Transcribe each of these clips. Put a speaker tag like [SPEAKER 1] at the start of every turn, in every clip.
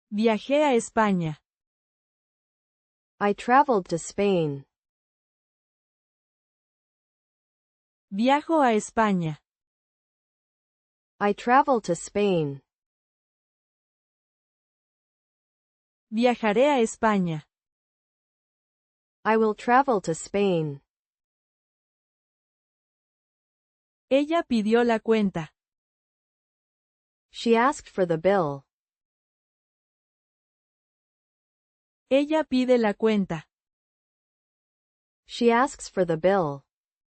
[SPEAKER 1] Viajé a España.
[SPEAKER 2] I traveled to Spain.
[SPEAKER 1] Viajo a España.
[SPEAKER 2] I travel to Spain.
[SPEAKER 1] Viajaré a España.
[SPEAKER 2] I will travel to Spain.
[SPEAKER 1] Ella pidió la cuenta.
[SPEAKER 2] She asked for the bill.
[SPEAKER 1] Ella pide la cuenta.
[SPEAKER 2] She asks for the bill.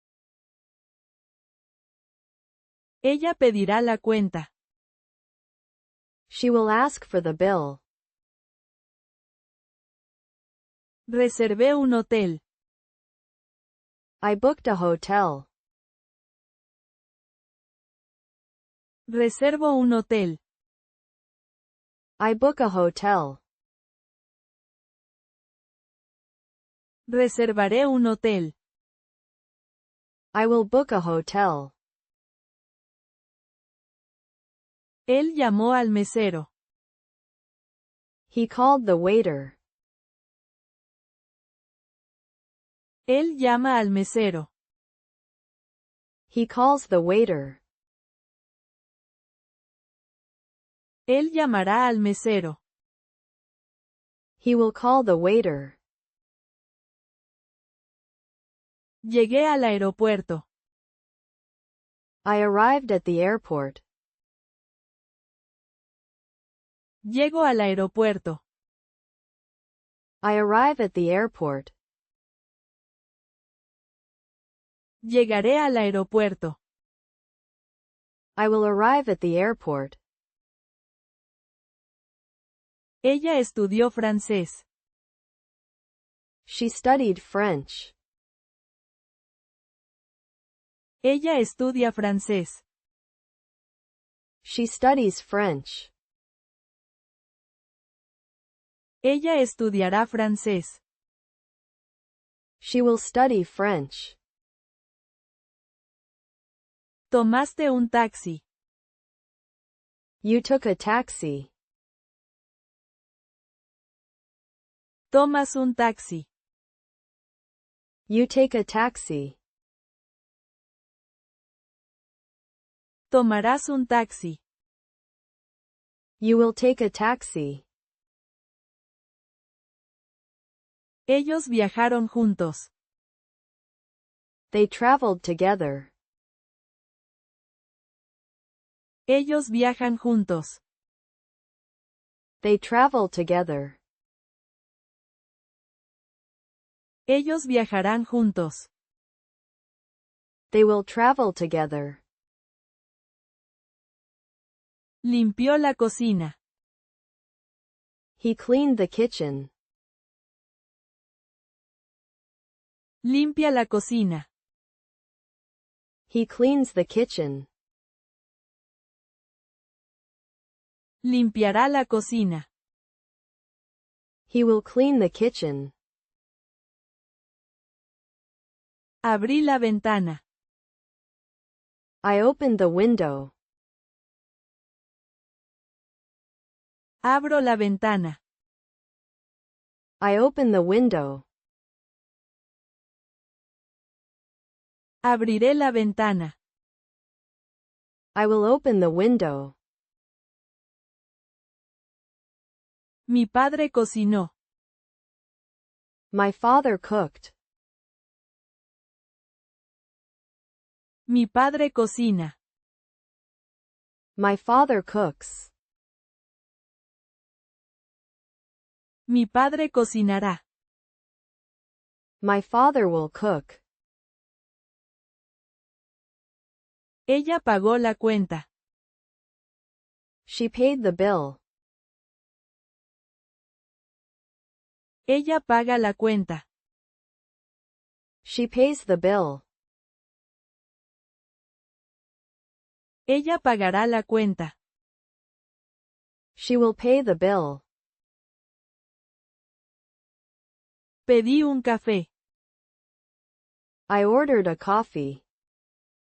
[SPEAKER 1] Ella pedirá la cuenta.
[SPEAKER 2] She will ask for the bill.
[SPEAKER 1] Reservé un hotel.
[SPEAKER 2] I booked a hotel.
[SPEAKER 1] Reservo un hotel.
[SPEAKER 2] I book a hotel.
[SPEAKER 1] Reservaré un hotel.
[SPEAKER 2] I will book a hotel.
[SPEAKER 1] Él llamó al mesero.
[SPEAKER 2] He called the waiter.
[SPEAKER 1] Él llama al mesero.
[SPEAKER 2] He calls the waiter.
[SPEAKER 1] Él llamará al mesero.
[SPEAKER 2] He will call the waiter.
[SPEAKER 1] Llegué al aeropuerto.
[SPEAKER 2] I arrived at the airport.
[SPEAKER 1] Llego al aeropuerto.
[SPEAKER 2] I arrive at the airport.
[SPEAKER 1] Llegaré al aeropuerto.
[SPEAKER 2] I will arrive at the airport.
[SPEAKER 1] Ella estudió francés.
[SPEAKER 2] She studied French.
[SPEAKER 1] Ella estudia francés.
[SPEAKER 2] She studies French.
[SPEAKER 1] Ella estudiará francés.
[SPEAKER 2] She will study French.
[SPEAKER 1] Tomaste un taxi.
[SPEAKER 2] You took a taxi.
[SPEAKER 1] Tomas un taxi.
[SPEAKER 2] You take a taxi.
[SPEAKER 1] Tomarás un taxi.
[SPEAKER 2] You will take a taxi.
[SPEAKER 1] Ellos viajaron juntos.
[SPEAKER 2] They traveled together.
[SPEAKER 1] Ellos viajan juntos.
[SPEAKER 2] They travel together.
[SPEAKER 1] Ellos viajarán juntos.
[SPEAKER 2] They will travel together.
[SPEAKER 1] Limpió la cocina.
[SPEAKER 2] He cleaned the kitchen.
[SPEAKER 1] Limpia la cocina.
[SPEAKER 2] He cleans the kitchen.
[SPEAKER 1] Limpiará la cocina.
[SPEAKER 2] He will clean the kitchen.
[SPEAKER 1] Abrí la ventana.
[SPEAKER 2] I opened the window.
[SPEAKER 1] Abro la ventana.
[SPEAKER 2] I open the window.
[SPEAKER 1] Abriré la ventana.
[SPEAKER 2] I will open the window.
[SPEAKER 1] Mi padre cocinó.
[SPEAKER 2] My father cooked.
[SPEAKER 1] Mi padre cocina.
[SPEAKER 2] My father cooks.
[SPEAKER 1] Mi padre cocinará.
[SPEAKER 2] My father will cook.
[SPEAKER 1] Ella pagó la cuenta.
[SPEAKER 2] She paid the bill.
[SPEAKER 1] Ella paga la cuenta.
[SPEAKER 2] She pays the bill.
[SPEAKER 1] Ella pagará la cuenta.
[SPEAKER 2] She will pay the bill.
[SPEAKER 1] Pedí un café.
[SPEAKER 2] I ordered a coffee.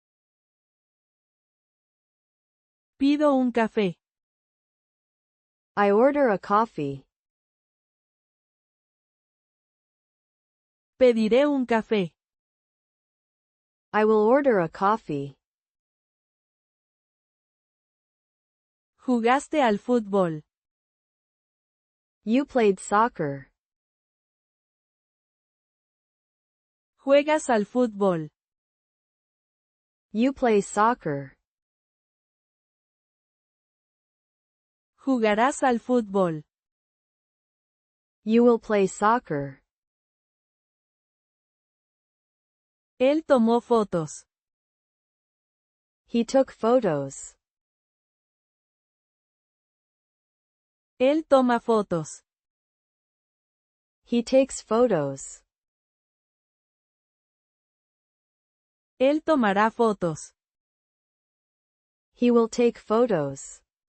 [SPEAKER 1] Pido un café.
[SPEAKER 2] I order a coffee.
[SPEAKER 1] Pediré un café.
[SPEAKER 2] I will order a coffee.
[SPEAKER 1] Jugaste al fútbol.
[SPEAKER 2] You played soccer.
[SPEAKER 1] Juegas al fútbol.
[SPEAKER 2] You play soccer.
[SPEAKER 1] Jugarás al fútbol.
[SPEAKER 2] You will play soccer.
[SPEAKER 1] Él tomó fotos.
[SPEAKER 2] He took photos.
[SPEAKER 1] Él toma fotos.
[SPEAKER 2] He takes photos.
[SPEAKER 1] Él tomará fotos.
[SPEAKER 2] He will take photos.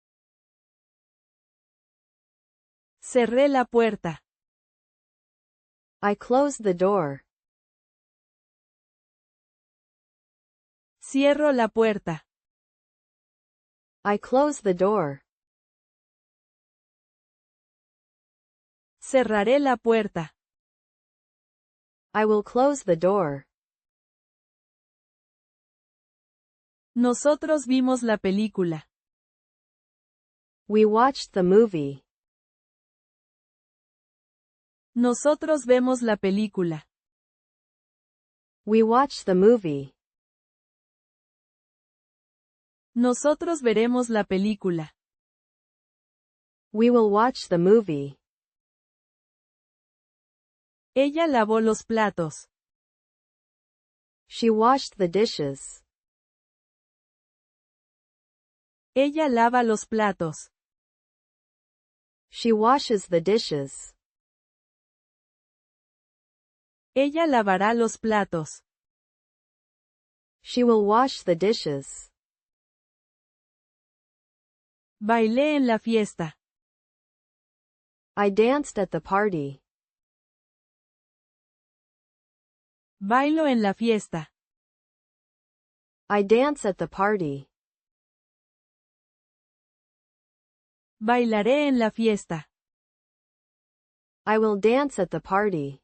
[SPEAKER 1] Cerré la puerta.
[SPEAKER 2] I closed the door.
[SPEAKER 1] Cierro la puerta.
[SPEAKER 2] I closed the door.
[SPEAKER 1] Cerraré la puerta.
[SPEAKER 2] I will close the door.
[SPEAKER 1] Nosotros vimos la película.
[SPEAKER 2] We watched the movie.
[SPEAKER 1] Nosotros vemos la película.
[SPEAKER 2] We watched the movie.
[SPEAKER 1] Nosotros veremos la película.
[SPEAKER 2] We will watch the movie.
[SPEAKER 1] Ella lavó los platos.
[SPEAKER 2] She washed the dishes.
[SPEAKER 1] Ella lava los platos.
[SPEAKER 2] She washes the dishes.
[SPEAKER 1] Ella lavará los platos.
[SPEAKER 2] She will wash the dishes.
[SPEAKER 1] Bailé en la fiesta.
[SPEAKER 2] I danced at the party.
[SPEAKER 1] Bailo en la fiesta.
[SPEAKER 2] I dance at the party.
[SPEAKER 1] Bailaré en la fiesta.
[SPEAKER 2] I will dance at the party.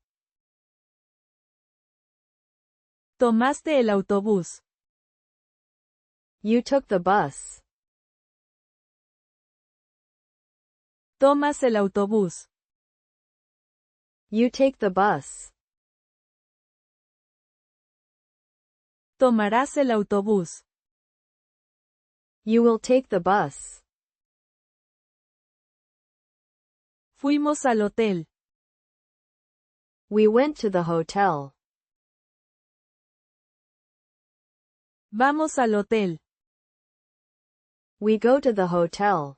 [SPEAKER 1] Tomaste el autobús.
[SPEAKER 2] You took the bus.
[SPEAKER 1] Tomas el autobús.
[SPEAKER 2] You take the bus.
[SPEAKER 1] Tomarás el autobús.
[SPEAKER 2] You will take the bus.
[SPEAKER 1] Fuimos al hotel.
[SPEAKER 2] We went to the hotel.
[SPEAKER 1] Vamos al hotel.
[SPEAKER 2] We go to the hotel.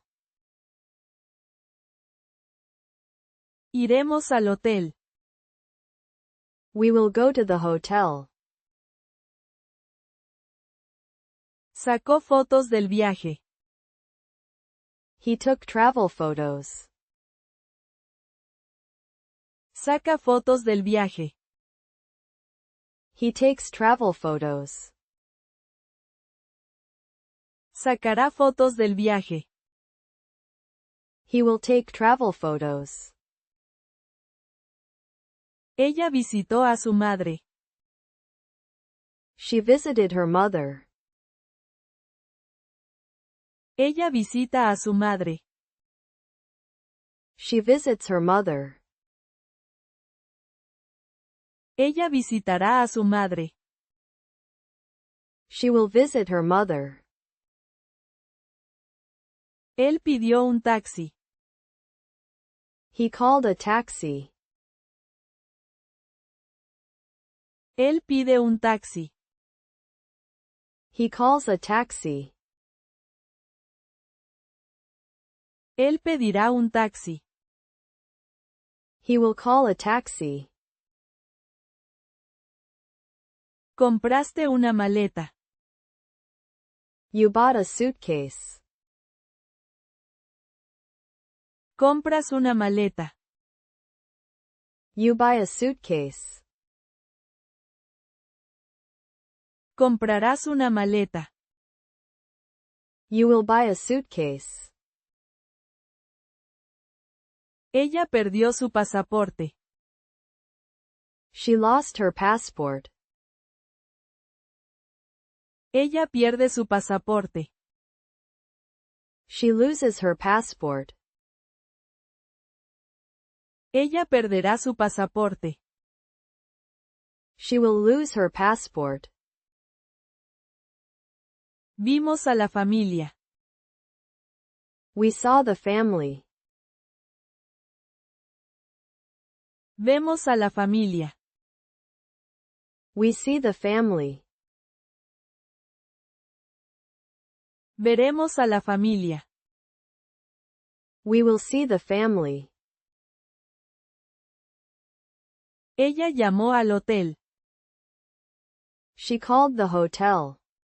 [SPEAKER 1] Iremos al hotel.
[SPEAKER 2] We will go to the hotel.
[SPEAKER 1] Sacó fotos del viaje.
[SPEAKER 2] He took travel photos.
[SPEAKER 1] Saca fotos del viaje.
[SPEAKER 2] He takes travel photos.
[SPEAKER 1] Sacará fotos del viaje.
[SPEAKER 2] He will take travel photos.
[SPEAKER 1] Ella visitó a su madre.
[SPEAKER 2] She visited her mother.
[SPEAKER 1] Ella visita a su madre.
[SPEAKER 2] She visits her mother.
[SPEAKER 1] Ella visitará a su madre.
[SPEAKER 2] She will visit her mother.
[SPEAKER 1] Él pidió un taxi.
[SPEAKER 2] He called a taxi.
[SPEAKER 1] Él pide un taxi.
[SPEAKER 2] He calls a taxi.
[SPEAKER 1] Él pedirá un taxi.
[SPEAKER 2] He will call a taxi.
[SPEAKER 1] Compraste una maleta.
[SPEAKER 2] You bought a suitcase.
[SPEAKER 1] Compras una maleta.
[SPEAKER 2] You buy a suitcase.
[SPEAKER 1] Comprarás una maleta.
[SPEAKER 2] You will buy a suitcase.
[SPEAKER 1] Ella perdió su pasaporte.
[SPEAKER 2] She lost her passport.
[SPEAKER 1] Ella pierde su pasaporte.
[SPEAKER 2] She loses her passport.
[SPEAKER 1] Ella perderá su pasaporte.
[SPEAKER 2] She will lose her passport.
[SPEAKER 1] Vimos a la familia.
[SPEAKER 2] We saw the family.
[SPEAKER 1] Vemos a la familia.
[SPEAKER 2] We see the family.
[SPEAKER 1] Veremos a la familia.
[SPEAKER 2] We will see the family.
[SPEAKER 1] Ella llamó al hotel.
[SPEAKER 2] She called the hotel.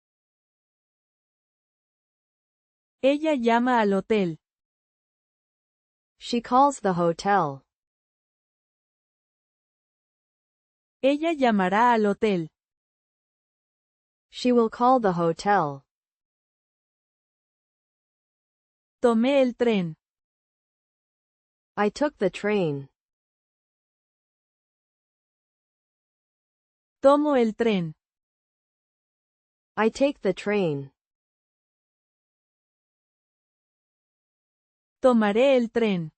[SPEAKER 1] Ella llama al hotel.
[SPEAKER 2] She calls the hotel.
[SPEAKER 1] Ella llamará al hotel.
[SPEAKER 2] She will call the hotel.
[SPEAKER 1] Tomé el tren.
[SPEAKER 2] I took the train.
[SPEAKER 1] Tomo el tren.
[SPEAKER 2] I take the train.
[SPEAKER 1] Tomaré el tren.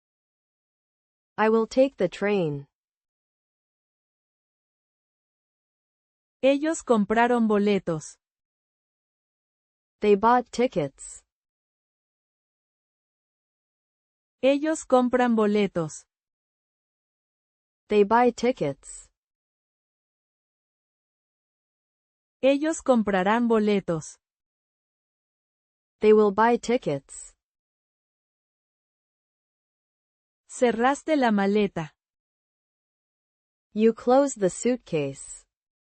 [SPEAKER 2] I will take the train.
[SPEAKER 1] Ellos compraron boletos.
[SPEAKER 2] They bought tickets.
[SPEAKER 1] Ellos compran boletos.
[SPEAKER 2] They buy tickets.
[SPEAKER 1] Ellos comprarán boletos.
[SPEAKER 2] They will buy tickets.
[SPEAKER 1] Cerraste la maleta.
[SPEAKER 2] You close the suitcase.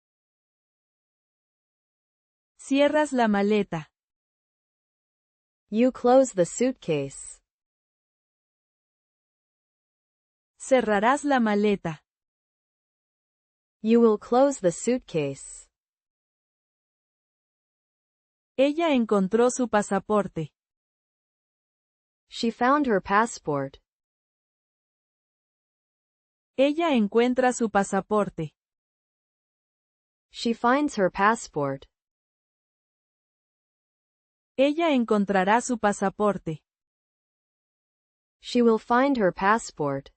[SPEAKER 1] Cierras la maleta.
[SPEAKER 2] You close the suitcase.
[SPEAKER 1] Cerrarás la maleta.
[SPEAKER 2] You will close the suitcase.
[SPEAKER 1] Ella encontró su pasaporte.
[SPEAKER 2] She found her passport.
[SPEAKER 1] Ella encuentra su pasaporte.
[SPEAKER 2] She finds her passport.
[SPEAKER 1] Ella encontrará su pasaporte.
[SPEAKER 2] She will find her passport.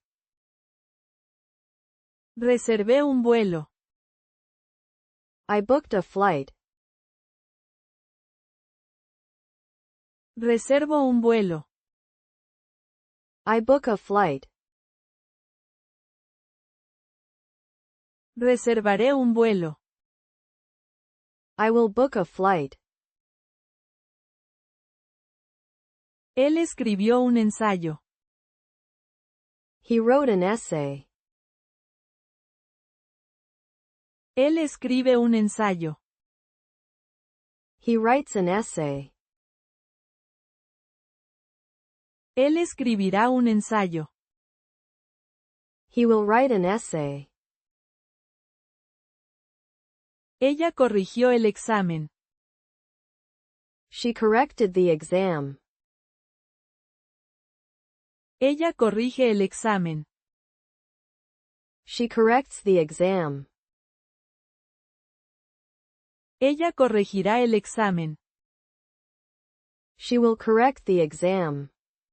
[SPEAKER 1] Reservé un vuelo.
[SPEAKER 2] I booked a flight.
[SPEAKER 1] Reservo un vuelo.
[SPEAKER 2] I book a flight.
[SPEAKER 1] Reservaré un vuelo.
[SPEAKER 2] I will book a flight.
[SPEAKER 1] Él escribió un ensayo.
[SPEAKER 2] He wrote an essay.
[SPEAKER 1] Él escribe un ensayo.
[SPEAKER 2] He writes an essay.
[SPEAKER 1] Él escribirá un ensayo.
[SPEAKER 2] He will write an essay.
[SPEAKER 1] Ella corrigió el examen.
[SPEAKER 2] She corrected the exam.
[SPEAKER 1] Ella corrige el examen.
[SPEAKER 2] She corrects the exam.
[SPEAKER 1] Ella corregirá el examen.
[SPEAKER 2] She will correct the exam.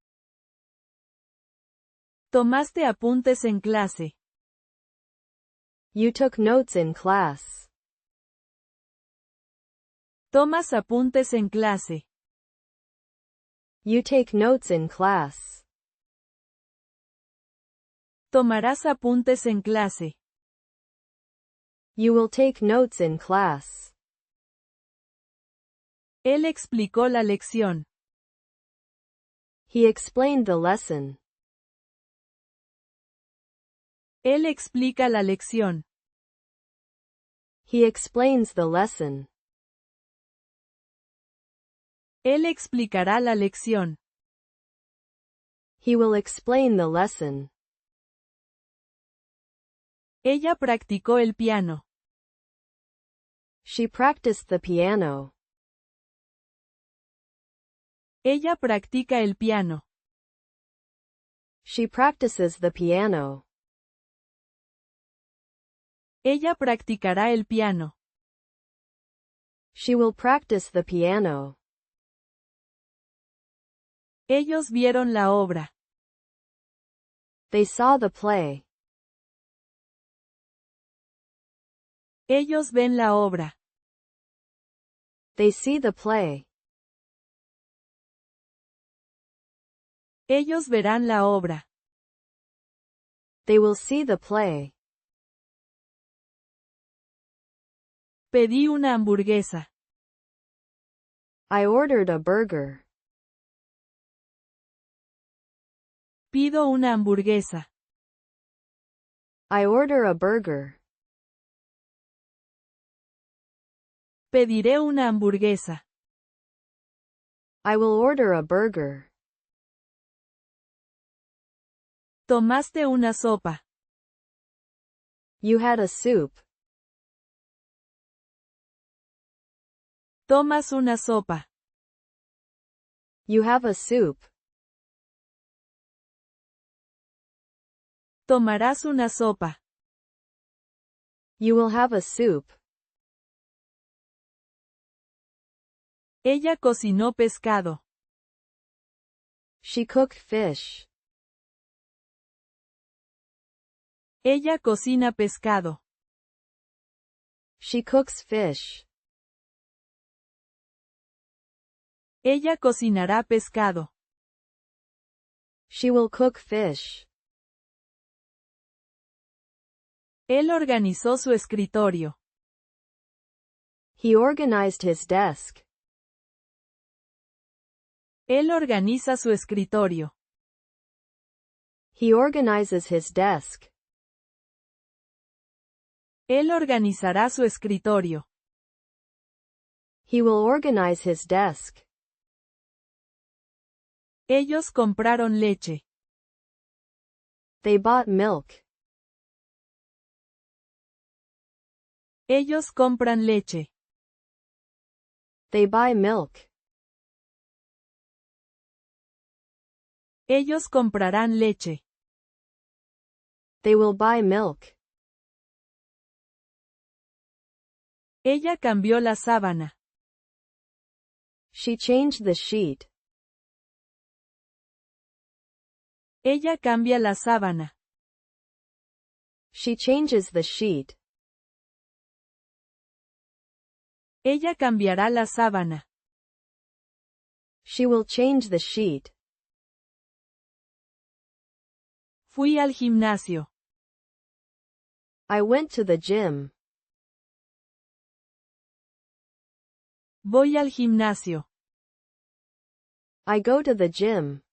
[SPEAKER 1] Tomaste apuntes en clase.
[SPEAKER 2] You took notes in class.
[SPEAKER 1] Tomas apuntes en clase.
[SPEAKER 2] You take notes in class.
[SPEAKER 1] Tomarás apuntes en clase.
[SPEAKER 2] You will take notes in class.
[SPEAKER 1] Él explicó la lección.
[SPEAKER 2] He explained the lesson.
[SPEAKER 1] Él explica la lección.
[SPEAKER 2] He explains the lesson.
[SPEAKER 1] Él explicará la lección.
[SPEAKER 2] He will explain the lesson.
[SPEAKER 1] Ella practicó el piano.
[SPEAKER 2] She practiced the piano.
[SPEAKER 1] Ella practica el piano.
[SPEAKER 2] She practices the piano.
[SPEAKER 1] Ella practicará el piano.
[SPEAKER 2] She will practice the piano.
[SPEAKER 1] Ellos vieron la obra.
[SPEAKER 2] They saw the play.
[SPEAKER 1] Ellos ven la obra.
[SPEAKER 2] They see the play.
[SPEAKER 1] Ellos verán la obra.
[SPEAKER 2] They will see the play.
[SPEAKER 1] Pedí una hamburguesa.
[SPEAKER 2] I ordered a burger.
[SPEAKER 1] Pido una hamburguesa.
[SPEAKER 2] I order a burger.
[SPEAKER 1] Pediré una hamburguesa.
[SPEAKER 2] I will order a burger.
[SPEAKER 1] Tomaste una sopa.
[SPEAKER 2] You had a soup.
[SPEAKER 1] Tomas una sopa.
[SPEAKER 2] You have a soup.
[SPEAKER 1] Tomarás una sopa.
[SPEAKER 2] You will have a soup.
[SPEAKER 1] Ella cocinó pescado.
[SPEAKER 2] She cooked fish.
[SPEAKER 1] Ella cocina pescado.
[SPEAKER 2] She cooks fish.
[SPEAKER 1] Ella cocinará pescado.
[SPEAKER 2] She will cook fish.
[SPEAKER 1] Él organizó su escritorio.
[SPEAKER 2] He organized his desk.
[SPEAKER 1] Él organiza su escritorio.
[SPEAKER 2] He organizes his desk.
[SPEAKER 1] Él organizará su escritorio.
[SPEAKER 2] He will organize his desk.
[SPEAKER 1] Ellos compraron leche.
[SPEAKER 2] They bought milk.
[SPEAKER 1] Ellos compran leche.
[SPEAKER 2] They buy milk.
[SPEAKER 1] Ellos comprarán leche.
[SPEAKER 2] They will buy milk.
[SPEAKER 1] Ella cambió la sábana.
[SPEAKER 2] She changed the sheet.
[SPEAKER 1] Ella cambia la sábana.
[SPEAKER 2] She changes the sheet.
[SPEAKER 1] Ella cambiará la sábana.
[SPEAKER 2] She will change the sheet.
[SPEAKER 1] Fui al gimnasio.
[SPEAKER 2] I went to the gym.
[SPEAKER 1] Voy al gimnasio.
[SPEAKER 2] I go to the gym.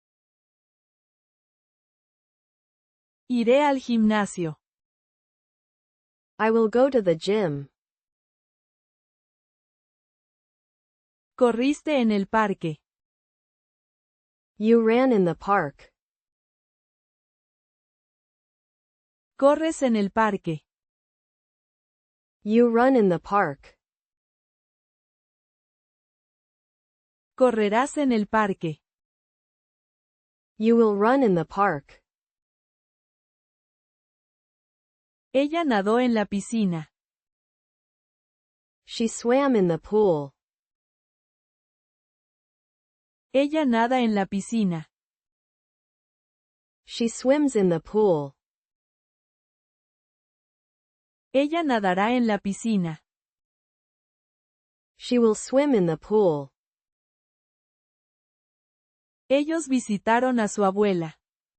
[SPEAKER 1] Iré al gimnasio.
[SPEAKER 2] I will go to the gym.
[SPEAKER 1] Corriste en el parque.
[SPEAKER 2] You ran in the park.
[SPEAKER 1] Corres en el parque.
[SPEAKER 2] You run in the park.
[SPEAKER 1] Correrás en el parque.
[SPEAKER 2] You will run in the park.
[SPEAKER 1] Ella nadó en la piscina.
[SPEAKER 2] She swam in the pool.
[SPEAKER 1] Ella nada en la piscina.
[SPEAKER 2] She swims in the pool.
[SPEAKER 1] Ella nadará en la piscina.
[SPEAKER 2] She will swim in the pool.
[SPEAKER 1] Ellos visitaron a su abuela.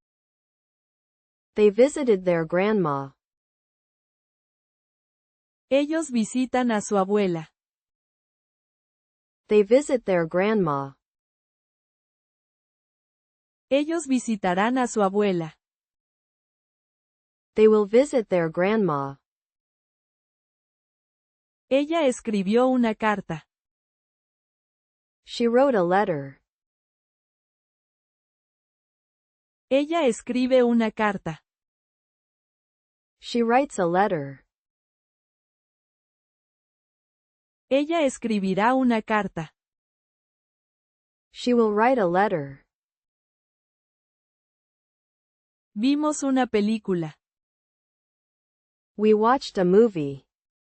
[SPEAKER 2] They visited their grandma.
[SPEAKER 1] Ellos visitan a su abuela.
[SPEAKER 2] They visit their grandma.
[SPEAKER 1] Ellos visitarán a su abuela.
[SPEAKER 2] They will visit their grandma.
[SPEAKER 1] Ella escribió una carta.
[SPEAKER 2] She wrote a letter.
[SPEAKER 1] Ella escribe una carta.
[SPEAKER 2] She writes a letter.
[SPEAKER 1] Ella escribirá una carta.
[SPEAKER 2] She will write a letter.
[SPEAKER 1] Vimos una película.
[SPEAKER 2] We watched a movie.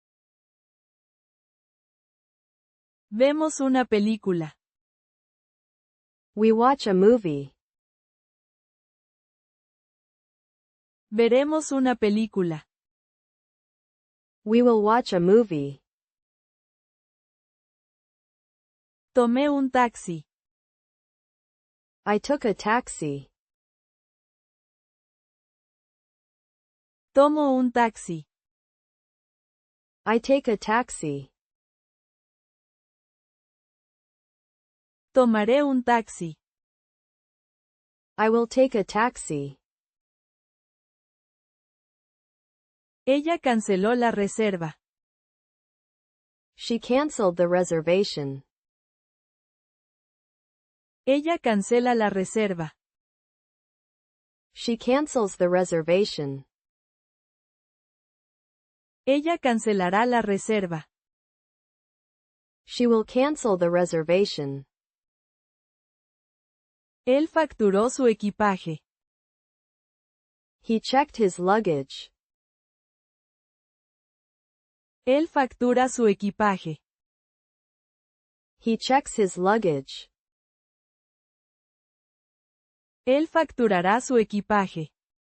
[SPEAKER 1] Vemos una película.
[SPEAKER 2] We watch a movie.
[SPEAKER 1] Veremos una película.
[SPEAKER 2] We will watch a movie.
[SPEAKER 1] Tomé un taxi.
[SPEAKER 2] I took a taxi.
[SPEAKER 1] Tomo un taxi.
[SPEAKER 2] I take a taxi.
[SPEAKER 1] Tomaré un taxi.
[SPEAKER 2] I will take a taxi.
[SPEAKER 1] Ella canceló la reserva.
[SPEAKER 2] She canceled the reservation.
[SPEAKER 1] Ella cancela la reserva.
[SPEAKER 2] She cancels the reservation.
[SPEAKER 1] Ella cancelará la reserva.
[SPEAKER 2] She will cancel the reservation.
[SPEAKER 1] Él facturó su equipaje.
[SPEAKER 2] He checked his luggage.
[SPEAKER 1] Él factura su equipaje.
[SPEAKER 2] He checks his luggage.
[SPEAKER 1] Él facturará su equipaje.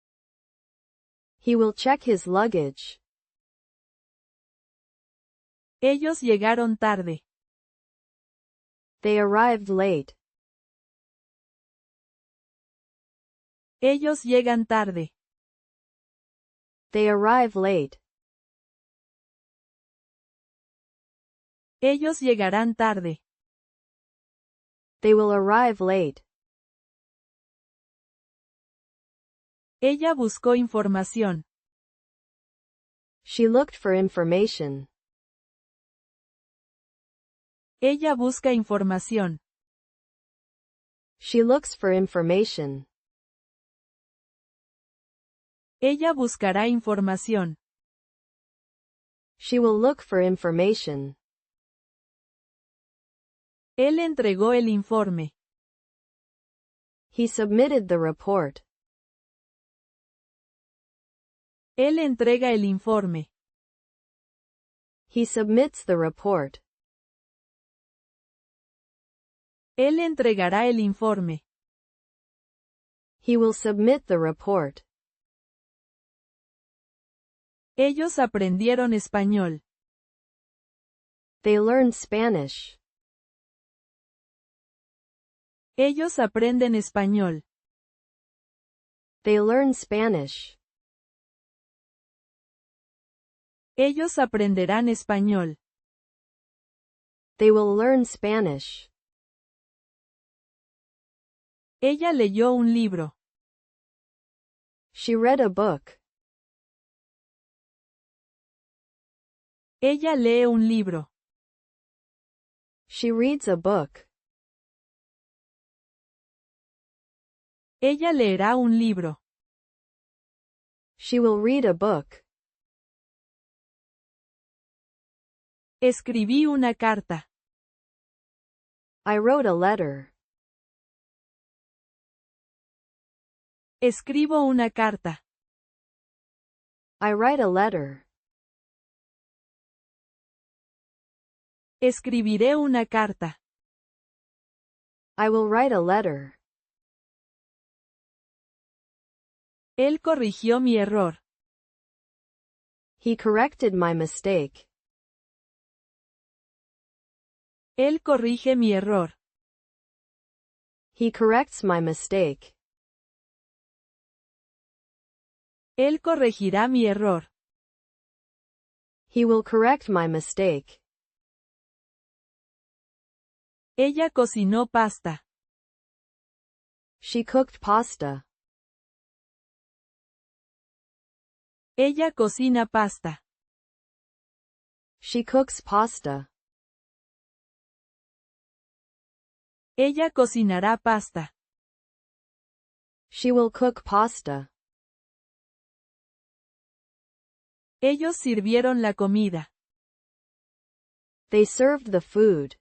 [SPEAKER 2] He will check his luggage.
[SPEAKER 1] Ellos llegaron tarde.
[SPEAKER 2] They arrived late.
[SPEAKER 1] Ellos llegan tarde.
[SPEAKER 2] They arrive late.
[SPEAKER 1] Ellos llegarán tarde.
[SPEAKER 2] They will arrive late.
[SPEAKER 1] Ella buscó información.
[SPEAKER 2] She looked for information.
[SPEAKER 1] Ella busca información.
[SPEAKER 2] She looks for information.
[SPEAKER 1] Ella buscará información.
[SPEAKER 2] She will look for information.
[SPEAKER 1] Él entregó el informe.
[SPEAKER 2] He submitted the report.
[SPEAKER 1] Él entrega el informe.
[SPEAKER 2] He submits the report.
[SPEAKER 1] Él entregará el informe.
[SPEAKER 2] He will submit the report.
[SPEAKER 1] Ellos aprendieron español.
[SPEAKER 2] They learned Spanish.
[SPEAKER 1] Ellos aprenden español.
[SPEAKER 2] They learn Spanish.
[SPEAKER 1] Ellos aprenderán español.
[SPEAKER 2] They will learn Spanish.
[SPEAKER 1] Ella leyó un libro.
[SPEAKER 2] She read a book.
[SPEAKER 1] Ella lee un libro.
[SPEAKER 2] She reads a book.
[SPEAKER 1] Ella leerá un libro.
[SPEAKER 2] She will read a book.
[SPEAKER 1] Escribí una carta.
[SPEAKER 2] I wrote a letter.
[SPEAKER 1] Escribo una carta.
[SPEAKER 2] I write a letter.
[SPEAKER 1] Escribiré una carta.
[SPEAKER 2] I will write a letter.
[SPEAKER 1] Él corrigió mi error.
[SPEAKER 2] He corrected my mistake.
[SPEAKER 1] Él corrige mi error.
[SPEAKER 2] He corrects my mistake.
[SPEAKER 1] Él corregirá mi error.
[SPEAKER 2] He will correct my mistake.
[SPEAKER 1] Ella cocinó pasta.
[SPEAKER 2] She cooked pasta.
[SPEAKER 1] Ella cocina pasta.
[SPEAKER 2] She cooks pasta.
[SPEAKER 1] Ella cocinará pasta.
[SPEAKER 2] She will cook pasta.
[SPEAKER 1] Ellos sirvieron la comida.
[SPEAKER 2] They served the food.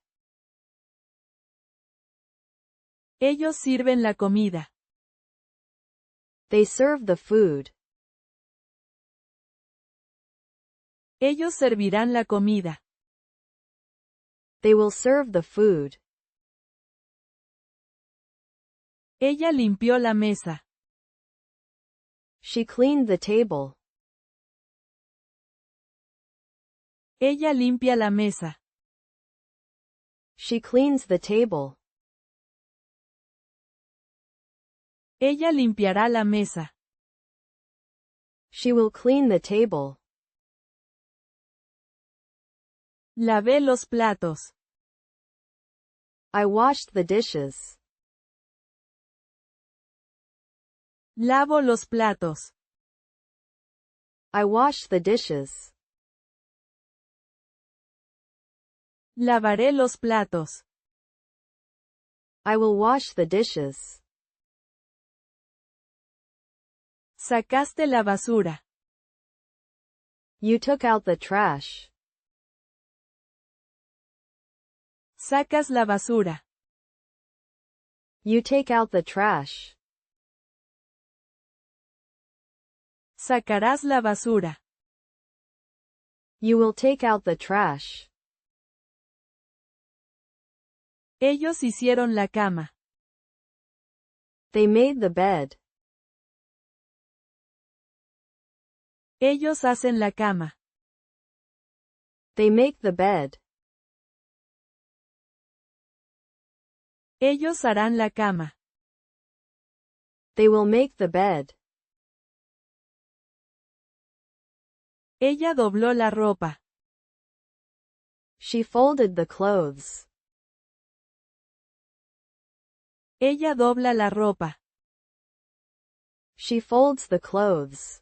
[SPEAKER 1] Ellos sirven la comida.
[SPEAKER 2] They serve the food.
[SPEAKER 1] Ellos servirán la comida.
[SPEAKER 2] They will serve the food.
[SPEAKER 1] Ella limpió la mesa.
[SPEAKER 2] She cleaned the table.
[SPEAKER 1] Ella limpia la mesa.
[SPEAKER 2] She cleans the table.
[SPEAKER 1] Ella limpiará la mesa.
[SPEAKER 2] She will clean the table.
[SPEAKER 1] Lavé los platos.
[SPEAKER 2] I washed the dishes.
[SPEAKER 1] Lavo los platos.
[SPEAKER 2] I wash the dishes.
[SPEAKER 1] Lavaré los platos.
[SPEAKER 2] I will wash the dishes.
[SPEAKER 1] Sacaste la basura.
[SPEAKER 2] You took out the trash.
[SPEAKER 1] Sacas la basura.
[SPEAKER 2] You take out the trash.
[SPEAKER 1] Sacarás la basura.
[SPEAKER 2] You will take out the trash.
[SPEAKER 1] Ellos hicieron la cama.
[SPEAKER 2] They made the bed.
[SPEAKER 1] Ellos hacen la cama.
[SPEAKER 2] They make the bed.
[SPEAKER 1] Ellos harán la cama.
[SPEAKER 2] They will make the bed.
[SPEAKER 1] Ella dobló la ropa.
[SPEAKER 2] She folded the clothes.
[SPEAKER 1] Ella dobla la ropa.
[SPEAKER 2] She folds the clothes.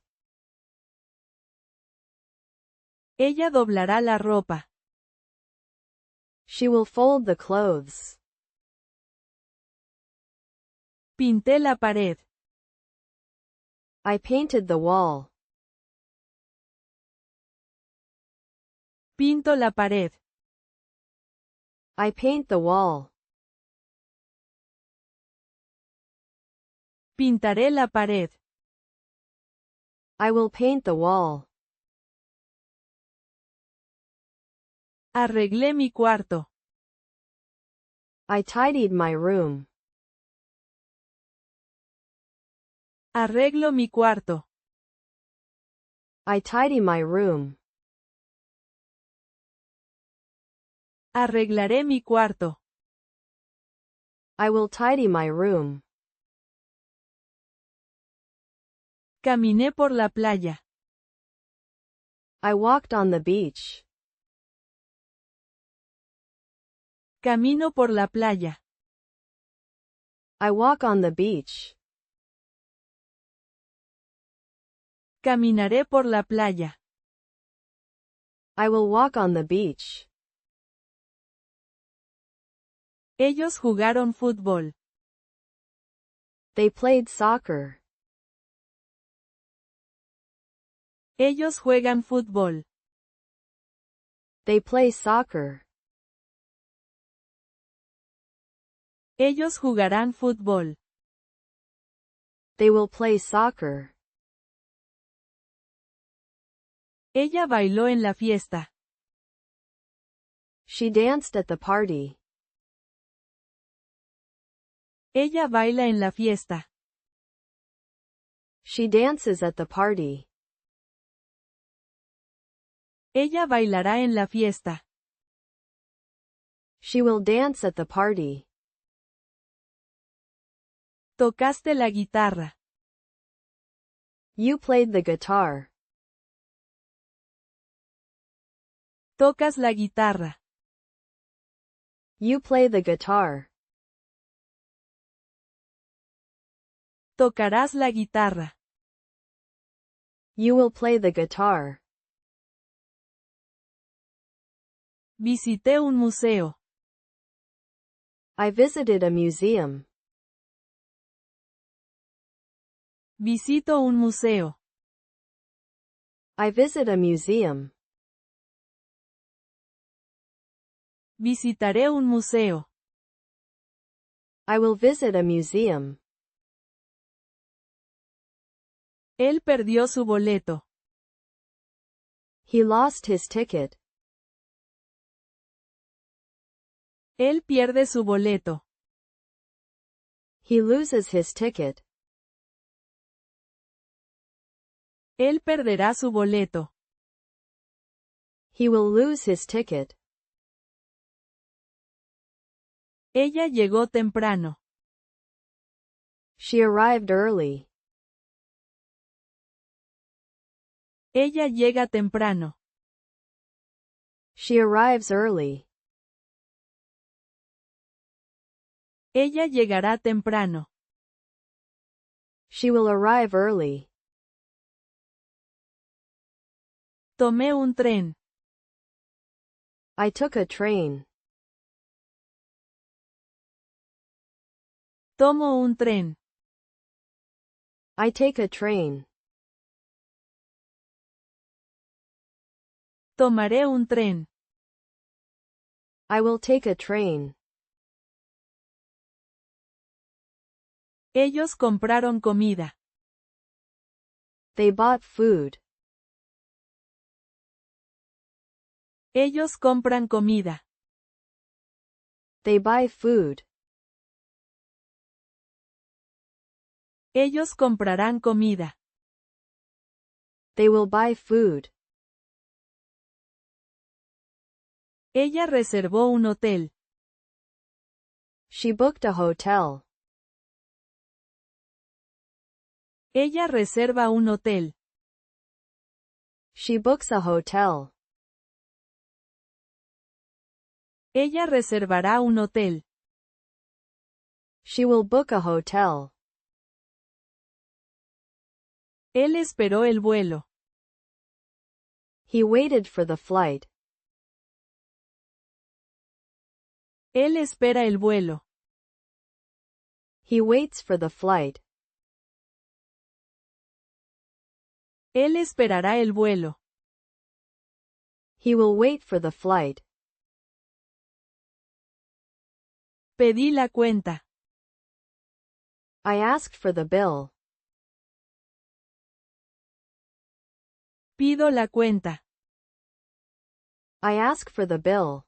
[SPEAKER 1] Ella doblará la ropa.
[SPEAKER 2] She will fold the clothes.
[SPEAKER 1] Pinté la pared.
[SPEAKER 2] I painted the wall.
[SPEAKER 1] Pinto la pared.
[SPEAKER 2] I paint the wall.
[SPEAKER 1] Pintaré la pared.
[SPEAKER 2] I will paint the wall.
[SPEAKER 1] Arreglé mi cuarto.
[SPEAKER 2] I tidied my room.
[SPEAKER 1] Arreglo mi cuarto.
[SPEAKER 2] I tidy my room.
[SPEAKER 1] Arreglaré mi cuarto.
[SPEAKER 2] I will tidy my room.
[SPEAKER 1] Caminé por la playa.
[SPEAKER 2] I walked on the beach.
[SPEAKER 1] Camino por la playa.
[SPEAKER 2] I walk on the beach.
[SPEAKER 1] Caminaré por la playa.
[SPEAKER 2] I will walk on the beach.
[SPEAKER 1] Ellos jugaron fútbol.
[SPEAKER 2] They played soccer.
[SPEAKER 1] Ellos juegan fútbol.
[SPEAKER 2] They play soccer.
[SPEAKER 1] Ellos jugarán fútbol.
[SPEAKER 2] They will play soccer.
[SPEAKER 1] Ella bailó en la fiesta.
[SPEAKER 2] She danced at the party.
[SPEAKER 1] Ella baila en la fiesta.
[SPEAKER 2] She dances at the party.
[SPEAKER 1] Ella bailará en la fiesta.
[SPEAKER 2] She will dance at the party.
[SPEAKER 1] Tocaste la guitarra.
[SPEAKER 2] You played the guitar.
[SPEAKER 1] Tocas la guitarra.
[SPEAKER 2] You play the guitar.
[SPEAKER 1] Tocarás la guitarra.
[SPEAKER 2] You will play the guitar.
[SPEAKER 1] Visité un museo.
[SPEAKER 2] I visited a museum.
[SPEAKER 1] Visito un museo.
[SPEAKER 2] I visit a museum.
[SPEAKER 1] Visitaré un museo.
[SPEAKER 2] I will visit a museum.
[SPEAKER 1] Él perdió su boleto.
[SPEAKER 2] He lost his ticket.
[SPEAKER 1] Él pierde su boleto.
[SPEAKER 2] He loses his ticket.
[SPEAKER 1] Él perderá su boleto.
[SPEAKER 2] He will lose his ticket.
[SPEAKER 1] Ella llegó temprano.
[SPEAKER 2] She arrived early.
[SPEAKER 1] Ella llega temprano.
[SPEAKER 2] She arrives early.
[SPEAKER 1] Ella llegará temprano.
[SPEAKER 2] She will arrive early.
[SPEAKER 1] Tomé un tren.
[SPEAKER 2] I took a train.
[SPEAKER 1] Tomo un tren.
[SPEAKER 2] I take a train.
[SPEAKER 1] Tomaré un tren.
[SPEAKER 2] I will take a train.
[SPEAKER 1] Ellos compraron comida.
[SPEAKER 2] They bought food.
[SPEAKER 1] Ellos compran comida.
[SPEAKER 2] They buy food.
[SPEAKER 1] Ellos comprarán comida.
[SPEAKER 2] They will buy food.
[SPEAKER 1] Ella reservó un hotel.
[SPEAKER 2] She booked a hotel.
[SPEAKER 1] Ella reserva un hotel.
[SPEAKER 2] She books a hotel.
[SPEAKER 1] Ella reservará un hotel.
[SPEAKER 2] She will book a hotel.
[SPEAKER 1] Él esperó el vuelo.
[SPEAKER 2] He waited for the flight.
[SPEAKER 1] Él espera el vuelo.
[SPEAKER 2] He waits for the flight.
[SPEAKER 1] Él esperará el vuelo.
[SPEAKER 2] He will wait for the flight.
[SPEAKER 1] Pedí la cuenta.
[SPEAKER 2] I asked for the bill.
[SPEAKER 1] Pido la cuenta.
[SPEAKER 2] I ask for the bill.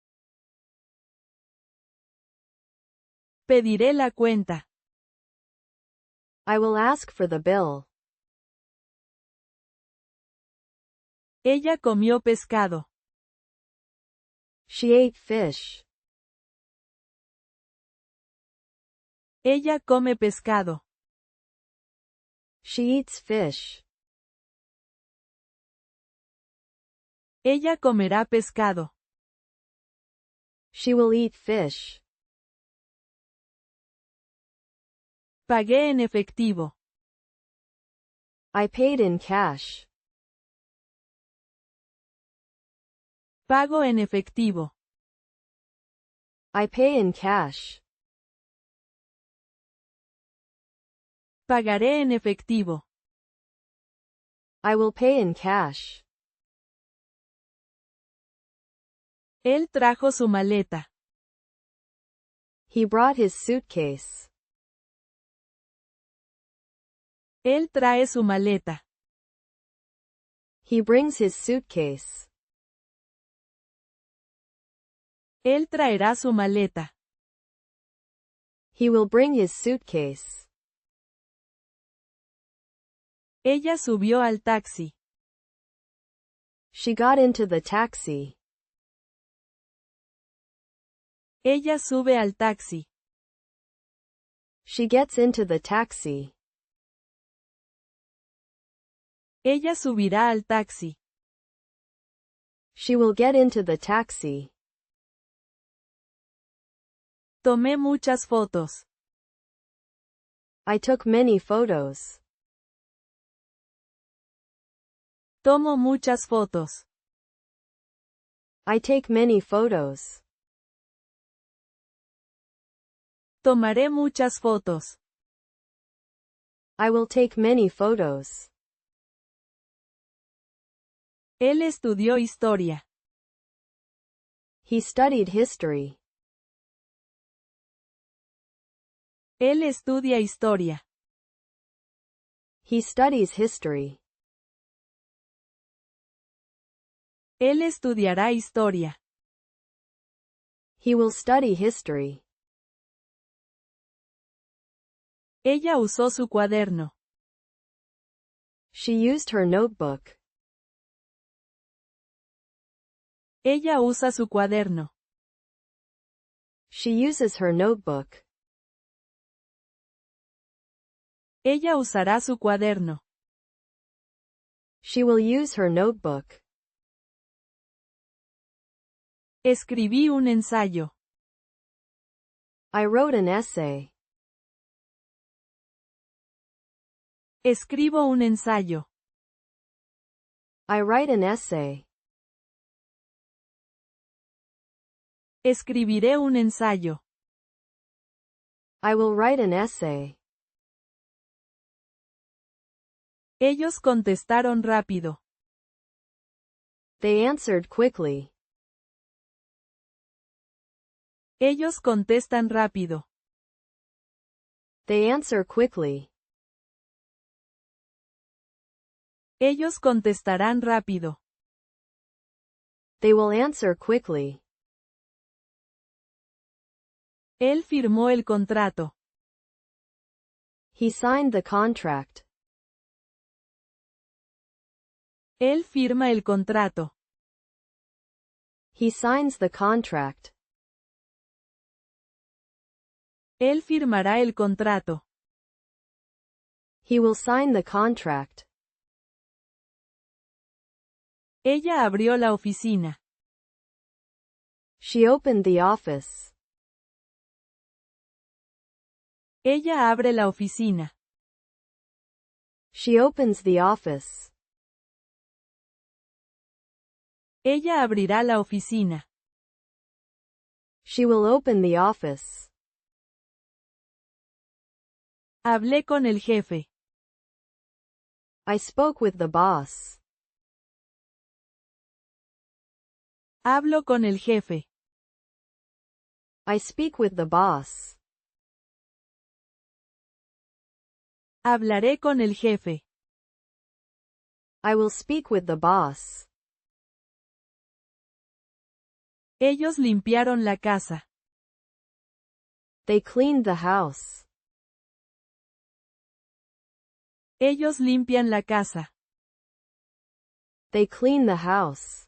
[SPEAKER 1] Pediré la cuenta.
[SPEAKER 2] I will ask for the bill.
[SPEAKER 1] Ella comió pescado.
[SPEAKER 2] She ate fish.
[SPEAKER 1] Ella come pescado.
[SPEAKER 2] She eats fish.
[SPEAKER 1] Ella comerá pescado.
[SPEAKER 2] She will eat fish.
[SPEAKER 1] Pagué en efectivo.
[SPEAKER 2] I paid in cash.
[SPEAKER 1] Pago en efectivo.
[SPEAKER 2] I pay in cash.
[SPEAKER 1] Pagaré en efectivo.
[SPEAKER 2] I will pay in cash.
[SPEAKER 1] Él trajo su maleta.
[SPEAKER 2] He brought his suitcase.
[SPEAKER 1] Él trae su maleta.
[SPEAKER 2] He brings his suitcase.
[SPEAKER 1] Él traerá su maleta.
[SPEAKER 2] He will bring his suitcase.
[SPEAKER 1] Ella subió al taxi.
[SPEAKER 2] She got into the taxi.
[SPEAKER 1] Ella sube al taxi.
[SPEAKER 2] She gets into the taxi.
[SPEAKER 1] Ella subirá al taxi.
[SPEAKER 2] She will get into the taxi.
[SPEAKER 1] Tomé muchas fotos.
[SPEAKER 2] I took many photos.
[SPEAKER 1] Tomo muchas fotos.
[SPEAKER 2] I take many photos.
[SPEAKER 1] Tomaré muchas fotos.
[SPEAKER 2] I will take many photos.
[SPEAKER 1] Él estudió historia.
[SPEAKER 2] He studied history.
[SPEAKER 1] Él estudia historia.
[SPEAKER 2] He studies history.
[SPEAKER 1] Él estudiará historia.
[SPEAKER 2] He will study history.
[SPEAKER 1] Ella usó su cuaderno.
[SPEAKER 2] She used her notebook.
[SPEAKER 1] Ella usa su cuaderno.
[SPEAKER 2] She uses her notebook.
[SPEAKER 1] Ella usará su cuaderno.
[SPEAKER 2] She will use her notebook.
[SPEAKER 1] Escribí un ensayo.
[SPEAKER 2] I wrote an essay.
[SPEAKER 1] Escribo un ensayo.
[SPEAKER 2] I write an essay.
[SPEAKER 1] Escribiré un ensayo.
[SPEAKER 2] I will write an essay.
[SPEAKER 1] Ellos contestaron rápido.
[SPEAKER 2] They answered quickly.
[SPEAKER 1] Ellos contestan rápido.
[SPEAKER 2] They answer quickly.
[SPEAKER 1] Ellos contestarán rápido.
[SPEAKER 2] They will answer quickly.
[SPEAKER 1] Él firmó el contrato.
[SPEAKER 2] He signed the contract.
[SPEAKER 1] Él firma el contrato.
[SPEAKER 2] He signs the contract.
[SPEAKER 1] Él firmará el contrato.
[SPEAKER 2] He will sign the contract.
[SPEAKER 1] Ella abrió la oficina.
[SPEAKER 2] She opened the office.
[SPEAKER 1] Ella abre la oficina.
[SPEAKER 2] She opens the office.
[SPEAKER 1] Ella abrirá la oficina.
[SPEAKER 2] She will open the office.
[SPEAKER 1] Hablé con el jefe.
[SPEAKER 2] I spoke with the boss.
[SPEAKER 1] Hablo con el jefe.
[SPEAKER 2] I speak with the boss.
[SPEAKER 1] Hablaré con el jefe.
[SPEAKER 2] I will speak with the boss.
[SPEAKER 1] Ellos limpiaron la casa.
[SPEAKER 2] They cleaned the house.
[SPEAKER 1] Ellos limpian la casa.
[SPEAKER 2] They clean the house.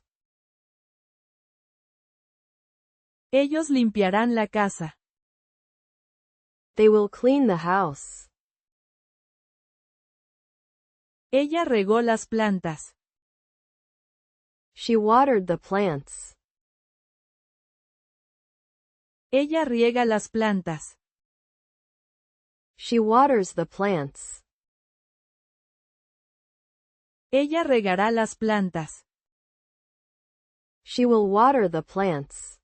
[SPEAKER 1] Ellos limpiarán la casa.
[SPEAKER 2] They will clean the house.
[SPEAKER 1] Ella regó las plantas.
[SPEAKER 2] She watered the plants.
[SPEAKER 1] Ella riega las plantas.
[SPEAKER 2] She waters the plants.
[SPEAKER 1] Ella regará las plantas.
[SPEAKER 2] She will water the plants.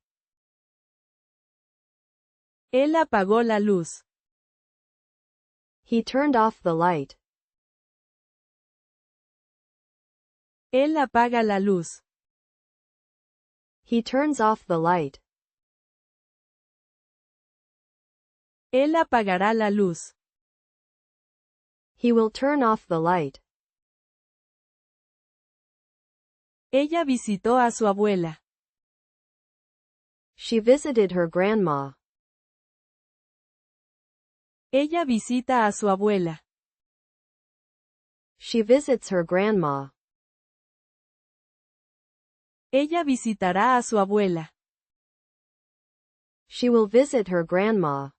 [SPEAKER 1] Él apagó la luz.
[SPEAKER 2] He turned off the light.
[SPEAKER 1] Él apaga la luz.
[SPEAKER 2] He turns off the light.
[SPEAKER 1] Él apagará la luz.
[SPEAKER 2] He will turn off the light.
[SPEAKER 1] Ella visitó a su abuela.
[SPEAKER 2] She visited her grandma.
[SPEAKER 1] Ella visita a su abuela.
[SPEAKER 2] She visits her grandma.
[SPEAKER 1] Ella visitará a su abuela.
[SPEAKER 2] She will visit her grandma.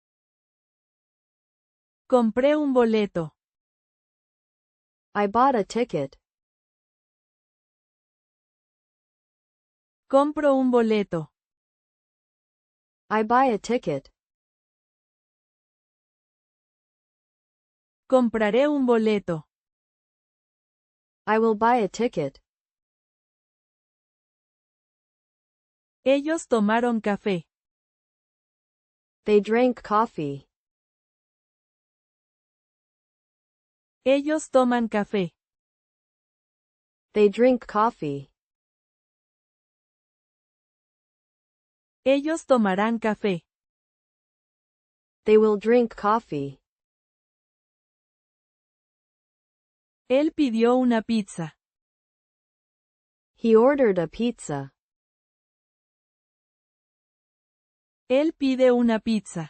[SPEAKER 1] Compré un boleto.
[SPEAKER 2] I bought a ticket.
[SPEAKER 1] Compro un boleto.
[SPEAKER 2] I buy a ticket.
[SPEAKER 1] Compraré un boleto.
[SPEAKER 2] I will buy a ticket.
[SPEAKER 1] Ellos tomaron café.
[SPEAKER 2] They drank coffee.
[SPEAKER 1] Ellos toman café.
[SPEAKER 2] They drink coffee.
[SPEAKER 1] Ellos tomarán café.
[SPEAKER 2] They will drink coffee.
[SPEAKER 1] Él pidió una pizza.
[SPEAKER 2] He ordered a pizza.
[SPEAKER 1] Él pide una pizza.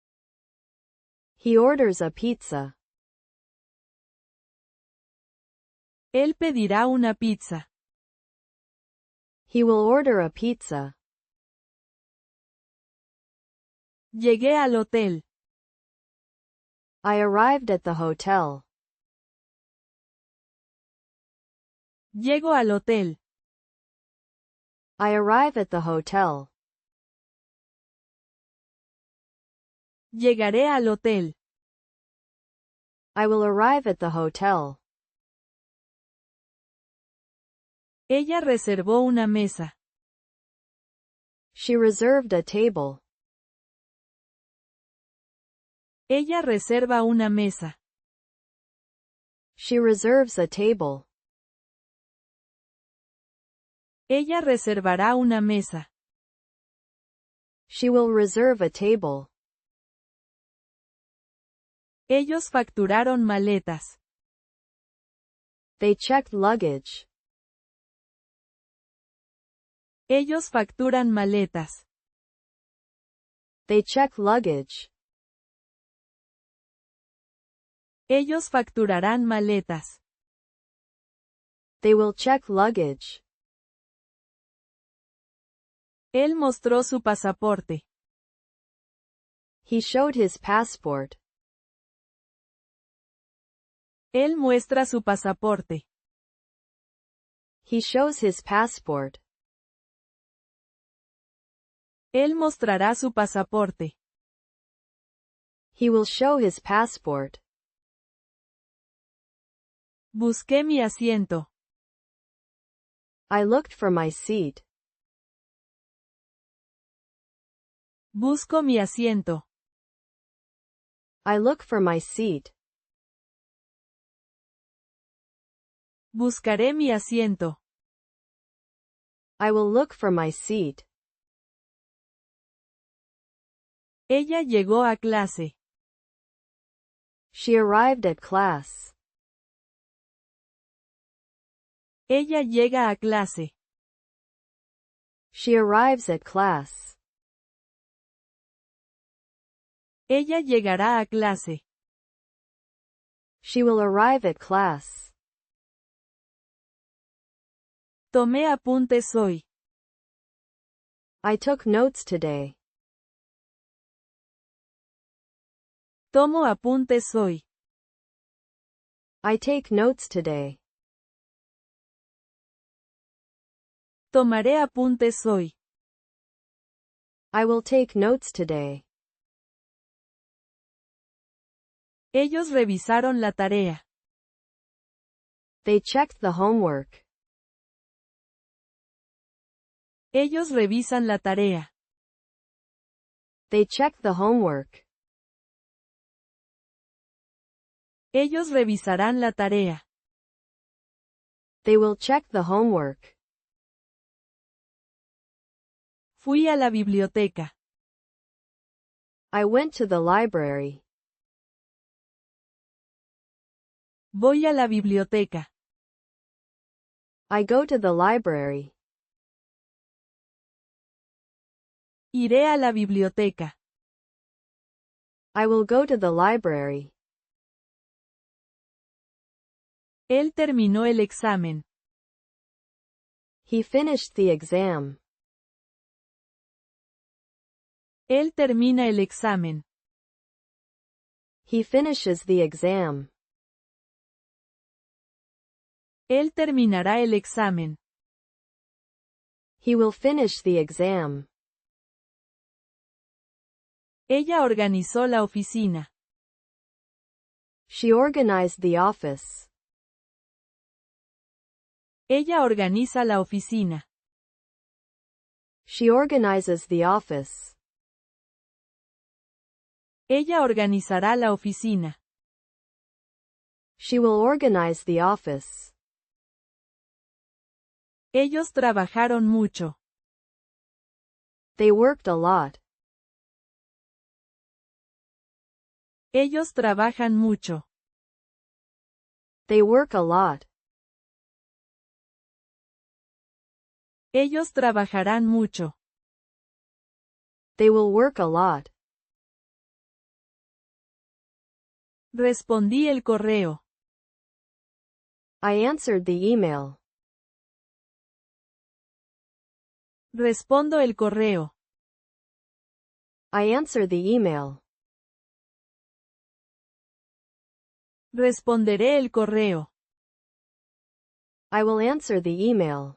[SPEAKER 2] He orders a pizza.
[SPEAKER 1] Él pedirá una pizza.
[SPEAKER 2] He will order a pizza.
[SPEAKER 1] Llegué al hotel.
[SPEAKER 2] I arrived at the hotel.
[SPEAKER 1] Llego al hotel.
[SPEAKER 2] I arrive at the hotel.
[SPEAKER 1] Llegaré al hotel.
[SPEAKER 2] I will arrive at the hotel.
[SPEAKER 1] Ella reservó una mesa.
[SPEAKER 2] She reserved a table.
[SPEAKER 1] Ella reserva una mesa.
[SPEAKER 2] She reserves a table.
[SPEAKER 1] Ella reservará una mesa.
[SPEAKER 2] She will reserve a table.
[SPEAKER 1] Ellos facturaron maletas.
[SPEAKER 2] They checked luggage.
[SPEAKER 1] Ellos facturan maletas.
[SPEAKER 2] They check luggage.
[SPEAKER 1] Ellos facturarán maletas.
[SPEAKER 2] They will check luggage.
[SPEAKER 1] Él mostró su pasaporte.
[SPEAKER 2] He showed his passport.
[SPEAKER 1] Él muestra su pasaporte.
[SPEAKER 2] He shows his passport.
[SPEAKER 1] Él mostrará su pasaporte.
[SPEAKER 2] He will show his passport.
[SPEAKER 1] Busqué mi asiento.
[SPEAKER 2] I looked for my seat.
[SPEAKER 1] Busco mi asiento.
[SPEAKER 2] I look for my seat.
[SPEAKER 1] Buscaré mi asiento.
[SPEAKER 2] I will look for my seat.
[SPEAKER 1] Ella llegó a clase.
[SPEAKER 2] She arrived at class.
[SPEAKER 1] Ella llega a clase.
[SPEAKER 2] She arrives at class.
[SPEAKER 1] Ella llegará a clase.
[SPEAKER 2] She will arrive at class.
[SPEAKER 1] Tomé apuntes hoy.
[SPEAKER 2] I took notes today.
[SPEAKER 1] Tomo apuntes hoy.
[SPEAKER 2] I take notes today.
[SPEAKER 1] Tomaré apuntes hoy.
[SPEAKER 2] I will take notes today.
[SPEAKER 1] Ellos revisaron la tarea.
[SPEAKER 2] They checked the homework.
[SPEAKER 1] Ellos revisan la tarea.
[SPEAKER 2] They checked the homework.
[SPEAKER 1] Ellos revisarán la tarea.
[SPEAKER 2] They will check the homework.
[SPEAKER 1] Fui a la biblioteca.
[SPEAKER 2] I went to the library.
[SPEAKER 1] Voy a la biblioteca.
[SPEAKER 2] I go to the library.
[SPEAKER 1] Iré a la biblioteca.
[SPEAKER 2] I will go to the library.
[SPEAKER 1] Él terminó el examen.
[SPEAKER 2] He finished the exam.
[SPEAKER 1] Él termina el examen.
[SPEAKER 2] He finishes the exam.
[SPEAKER 1] Él terminará el examen.
[SPEAKER 2] He will finish the exam.
[SPEAKER 1] Ella organizó la oficina.
[SPEAKER 2] She organized the office.
[SPEAKER 1] Ella organiza la oficina.
[SPEAKER 2] She organizes the office.
[SPEAKER 1] Ella organizará la oficina.
[SPEAKER 2] She will organize the office.
[SPEAKER 1] Ellos trabajaron mucho.
[SPEAKER 2] They worked a lot.
[SPEAKER 1] Ellos trabajan mucho.
[SPEAKER 2] They work a lot.
[SPEAKER 1] Ellos trabajarán mucho.
[SPEAKER 2] They will work a lot.
[SPEAKER 1] Respondí el correo.
[SPEAKER 2] I answered the email.
[SPEAKER 1] Respondo el correo.
[SPEAKER 2] I answer the email.
[SPEAKER 1] Responderé el correo.
[SPEAKER 2] I will answer the email.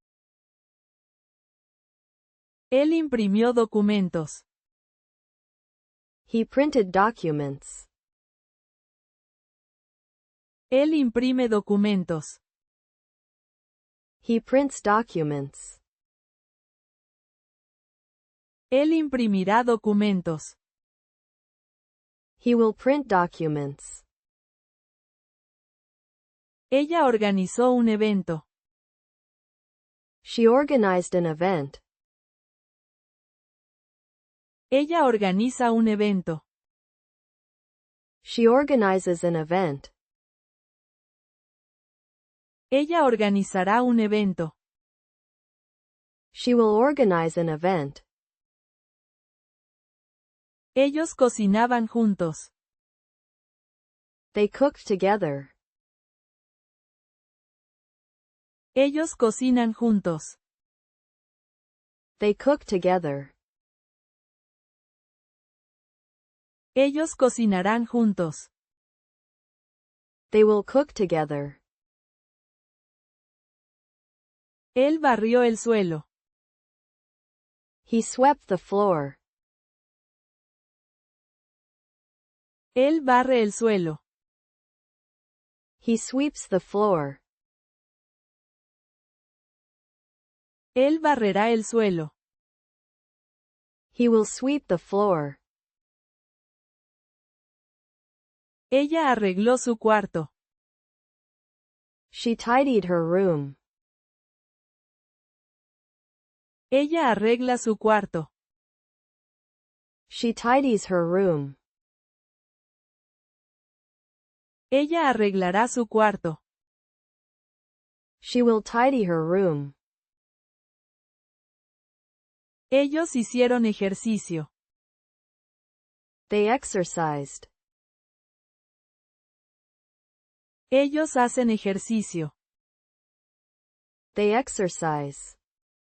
[SPEAKER 1] Él imprimió documentos.
[SPEAKER 2] He printed documents.
[SPEAKER 1] Él imprime documentos.
[SPEAKER 2] He prints documents.
[SPEAKER 1] Él imprimirá documentos.
[SPEAKER 2] He will print documents.
[SPEAKER 1] Ella organizó un evento.
[SPEAKER 2] She organized an event.
[SPEAKER 1] Ella organiza un evento.
[SPEAKER 2] She organizes an event.
[SPEAKER 1] Ella organizará un evento.
[SPEAKER 2] She will organize an event.
[SPEAKER 1] Ellos cocinaban juntos.
[SPEAKER 2] They cooked together.
[SPEAKER 1] Ellos cocinan juntos.
[SPEAKER 2] They cook together.
[SPEAKER 1] Ellos cocinarán juntos.
[SPEAKER 2] They will cook together.
[SPEAKER 1] Él barrió el suelo.
[SPEAKER 2] He swept the floor.
[SPEAKER 1] Él barre el suelo.
[SPEAKER 2] He sweeps the floor.
[SPEAKER 1] Él barrerá el suelo.
[SPEAKER 2] He will sweep the floor.
[SPEAKER 1] Ella arregló su cuarto.
[SPEAKER 2] She tidied her room.
[SPEAKER 1] Ella arregla su cuarto.
[SPEAKER 2] She tidies her room.
[SPEAKER 1] Ella arreglará su cuarto.
[SPEAKER 2] She will tidy her room.
[SPEAKER 1] Ellos hicieron ejercicio.
[SPEAKER 2] They exercised.
[SPEAKER 1] Ellos hacen ejercicio.
[SPEAKER 2] They exercise.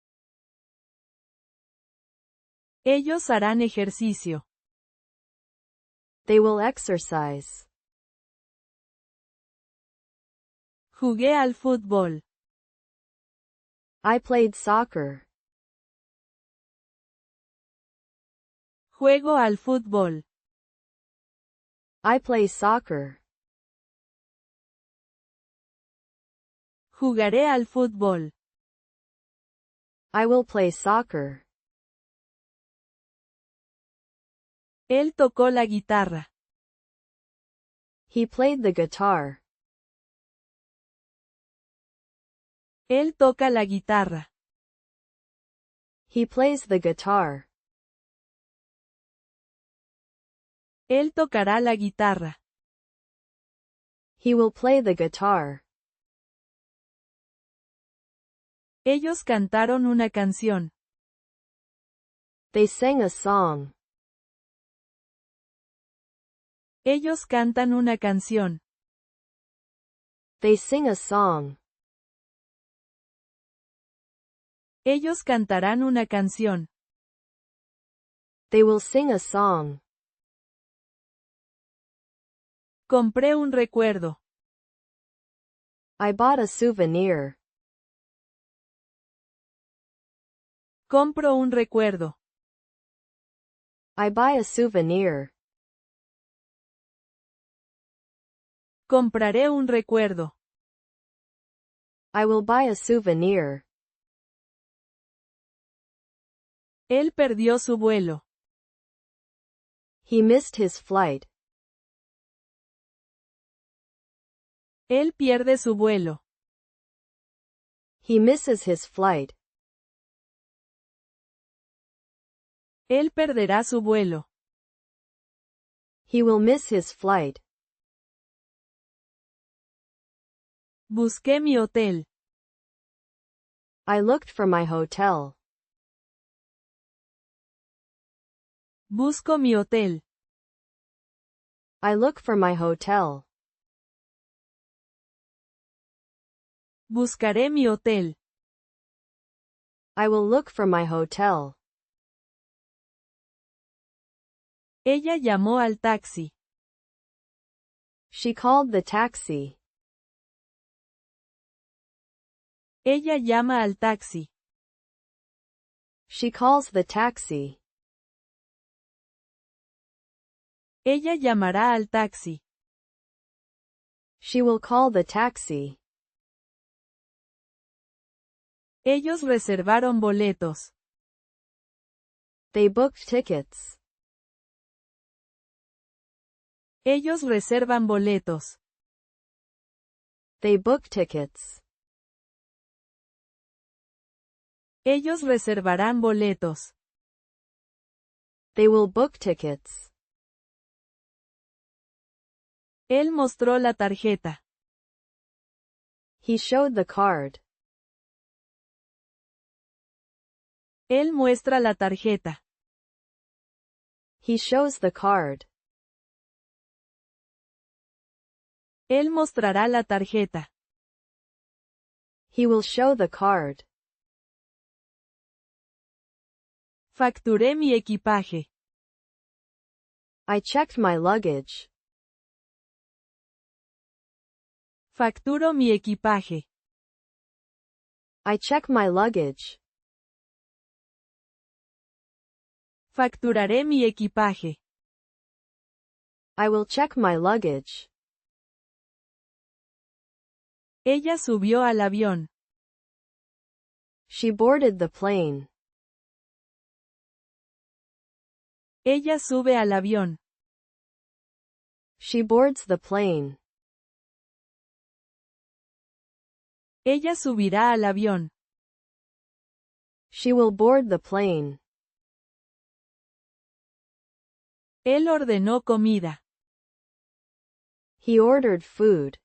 [SPEAKER 1] Ellos harán ejercicio.
[SPEAKER 2] They will exercise.
[SPEAKER 1] Jugué al fútbol.
[SPEAKER 2] I played soccer.
[SPEAKER 1] Juego al fútbol.
[SPEAKER 2] I play soccer.
[SPEAKER 1] Jugaré al fútbol.
[SPEAKER 2] I will play soccer.
[SPEAKER 1] Él tocó la guitarra.
[SPEAKER 2] He played the guitar.
[SPEAKER 1] Él toca la guitarra.
[SPEAKER 2] He plays the guitar.
[SPEAKER 1] Él tocará la guitarra.
[SPEAKER 2] He will play the guitar.
[SPEAKER 1] Ellos cantaron una canción.
[SPEAKER 2] They sang a song.
[SPEAKER 1] Ellos cantan una canción.
[SPEAKER 2] They sing a song.
[SPEAKER 1] Ellos cantarán una canción.
[SPEAKER 2] They will sing a song.
[SPEAKER 1] Compré un recuerdo.
[SPEAKER 2] I bought a souvenir.
[SPEAKER 1] Compro un recuerdo.
[SPEAKER 2] I buy a souvenir.
[SPEAKER 1] Compraré un recuerdo.
[SPEAKER 2] I will buy a souvenir.
[SPEAKER 1] Él perdió su vuelo.
[SPEAKER 2] He missed his flight.
[SPEAKER 1] Él pierde su vuelo.
[SPEAKER 2] He misses his flight.
[SPEAKER 1] Él perderá su vuelo.
[SPEAKER 2] He will miss his flight.
[SPEAKER 1] Busqué mi hotel.
[SPEAKER 2] I looked for my hotel.
[SPEAKER 1] Busco mi hotel.
[SPEAKER 2] I look for my hotel.
[SPEAKER 1] Buscaré mi hotel.
[SPEAKER 2] I will look for my hotel.
[SPEAKER 1] Ella llamó al taxi.
[SPEAKER 2] She called the taxi.
[SPEAKER 1] Ella llama al taxi.
[SPEAKER 2] She calls the taxi.
[SPEAKER 1] Ella llamará al taxi.
[SPEAKER 2] She will call the taxi.
[SPEAKER 1] Ellos reservaron boletos.
[SPEAKER 2] They booked tickets.
[SPEAKER 1] Ellos reservan boletos.
[SPEAKER 2] They book tickets.
[SPEAKER 1] Ellos reservarán boletos.
[SPEAKER 2] They will book tickets.
[SPEAKER 1] Él mostró la tarjeta.
[SPEAKER 2] He showed the card.
[SPEAKER 1] Él muestra la tarjeta.
[SPEAKER 2] He shows the card.
[SPEAKER 1] Él mostrará la tarjeta.
[SPEAKER 2] He will show the card.
[SPEAKER 1] Facturé mi equipaje.
[SPEAKER 2] I checked my luggage.
[SPEAKER 1] Facturo mi equipaje.
[SPEAKER 2] I check my luggage.
[SPEAKER 1] Facturaré mi equipaje.
[SPEAKER 2] I will check my luggage.
[SPEAKER 1] Ella subió al avión.
[SPEAKER 2] She boarded the plane.
[SPEAKER 1] Ella sube al avión.
[SPEAKER 2] She boards the plane.
[SPEAKER 1] Ella subirá al avión.
[SPEAKER 2] She will board the plane.
[SPEAKER 1] Él ordenó comida.
[SPEAKER 2] He ordered food.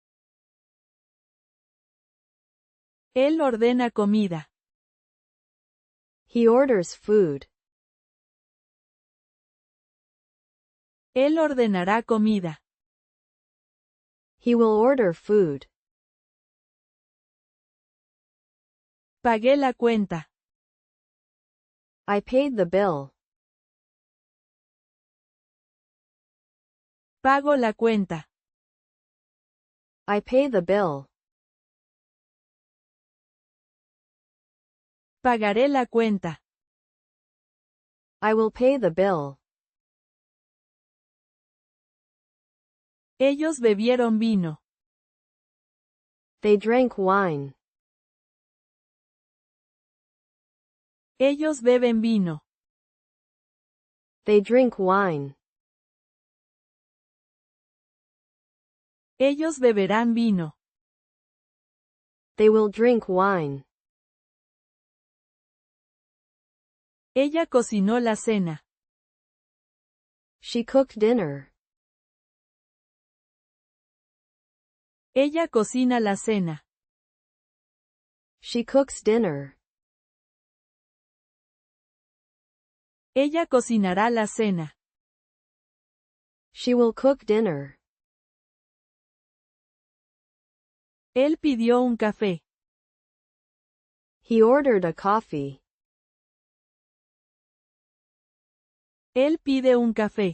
[SPEAKER 1] Él ordena comida.
[SPEAKER 2] He orders food.
[SPEAKER 1] Él ordenará comida.
[SPEAKER 2] He will order food.
[SPEAKER 1] Pagué la cuenta.
[SPEAKER 2] I paid the bill.
[SPEAKER 1] Pago la cuenta.
[SPEAKER 2] I pay the bill.
[SPEAKER 1] Pagaré la cuenta.
[SPEAKER 2] I will pay the bill.
[SPEAKER 1] Ellos bebieron vino.
[SPEAKER 2] They drank wine.
[SPEAKER 1] Ellos beben vino.
[SPEAKER 2] They drink wine.
[SPEAKER 1] Ellos beberán vino.
[SPEAKER 2] They will drink wine.
[SPEAKER 1] Ella cocinó la cena.
[SPEAKER 2] She cooked dinner.
[SPEAKER 1] Ella cocina la cena.
[SPEAKER 2] She cooks dinner.
[SPEAKER 1] Ella cocinará la cena.
[SPEAKER 2] She will cook dinner.
[SPEAKER 1] Él pidió un café.
[SPEAKER 2] He ordered a coffee.
[SPEAKER 1] Él pide un café.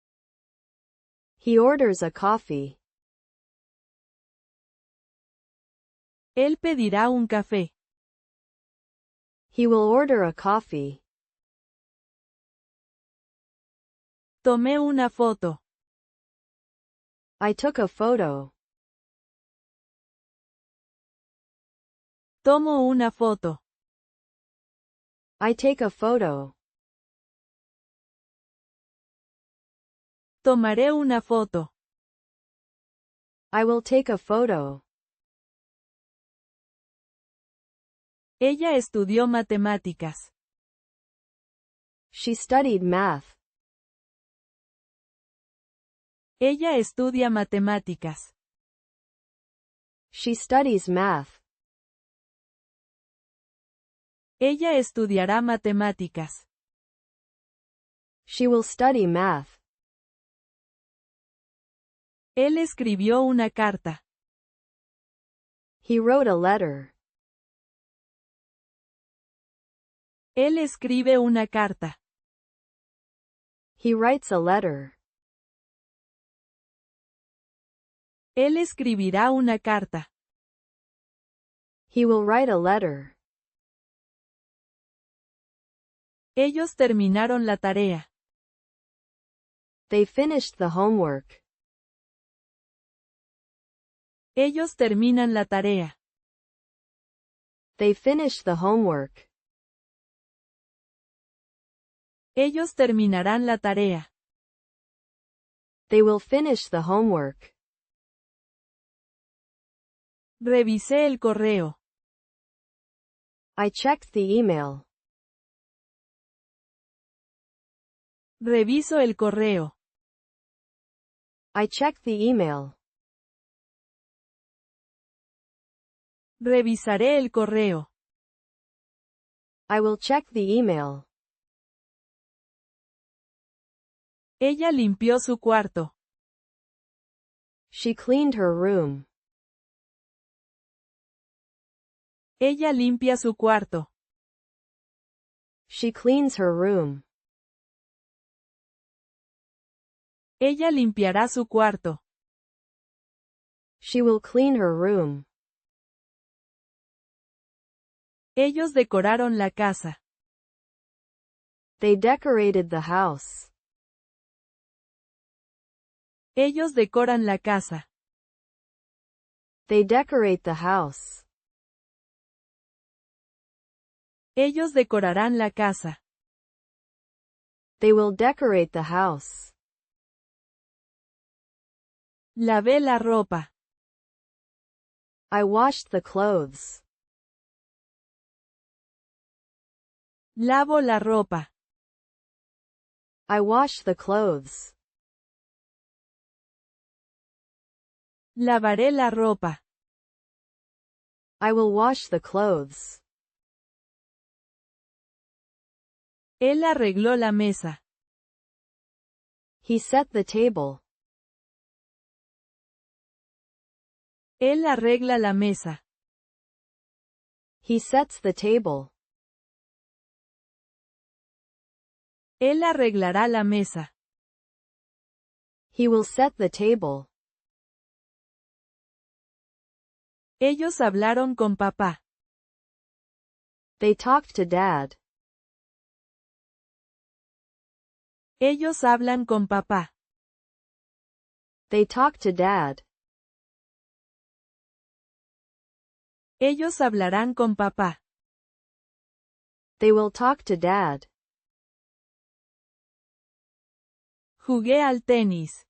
[SPEAKER 2] He orders a coffee.
[SPEAKER 1] Él pedirá un café.
[SPEAKER 2] He will order a coffee.
[SPEAKER 1] Tomé una foto.
[SPEAKER 2] I took a photo.
[SPEAKER 1] Tomo una foto.
[SPEAKER 2] I take a photo.
[SPEAKER 1] Tomaré una foto.
[SPEAKER 2] I will take a photo.
[SPEAKER 1] Ella estudió matemáticas.
[SPEAKER 2] She studied math.
[SPEAKER 1] Ella estudia matemáticas.
[SPEAKER 2] She studies math.
[SPEAKER 1] Ella estudiará matemáticas.
[SPEAKER 2] She will study math.
[SPEAKER 1] Él escribió una carta.
[SPEAKER 2] He wrote a letter.
[SPEAKER 1] Él escribe una carta.
[SPEAKER 2] He writes a letter.
[SPEAKER 1] Él escribirá una carta.
[SPEAKER 2] He will write a letter.
[SPEAKER 1] Ellos terminaron la tarea.
[SPEAKER 2] They finished the homework.
[SPEAKER 1] Ellos terminan la tarea.
[SPEAKER 2] They finished the homework.
[SPEAKER 1] Ellos terminarán la tarea.
[SPEAKER 2] They will finish the homework.
[SPEAKER 1] Revisé el correo.
[SPEAKER 2] I checked the email.
[SPEAKER 1] Reviso el correo.
[SPEAKER 2] I checked the email.
[SPEAKER 1] Revisaré el correo.
[SPEAKER 2] I will check the email.
[SPEAKER 1] Ella limpió su cuarto.
[SPEAKER 2] She cleaned her room.
[SPEAKER 1] Ella limpia su cuarto.
[SPEAKER 2] She cleans her room.
[SPEAKER 1] Ella limpiará su cuarto.
[SPEAKER 2] She will clean her room.
[SPEAKER 1] Ellos decoraron la casa.
[SPEAKER 2] They decorated the house.
[SPEAKER 1] Ellos decoran la casa.
[SPEAKER 2] They decorate the house.
[SPEAKER 1] Ellos decorarán la casa.
[SPEAKER 2] They will decorate the house.
[SPEAKER 1] Lavé la ropa.
[SPEAKER 2] I washed the clothes.
[SPEAKER 1] Lavo la ropa.
[SPEAKER 2] I wash the clothes.
[SPEAKER 1] Lavaré la ropa.
[SPEAKER 2] I will wash the clothes.
[SPEAKER 1] Él arregló la mesa.
[SPEAKER 2] He set the table.
[SPEAKER 1] Él arregla la mesa.
[SPEAKER 2] He sets the table.
[SPEAKER 1] Él arreglará la mesa.
[SPEAKER 2] He will set the table.
[SPEAKER 1] Ellos hablaron con papá.
[SPEAKER 2] They talked to Dad.
[SPEAKER 1] Ellos hablan con papá.
[SPEAKER 2] They talked to Dad.
[SPEAKER 1] Ellos hablarán con papá.
[SPEAKER 2] They will talk to Dad.
[SPEAKER 1] Jugué al tenis.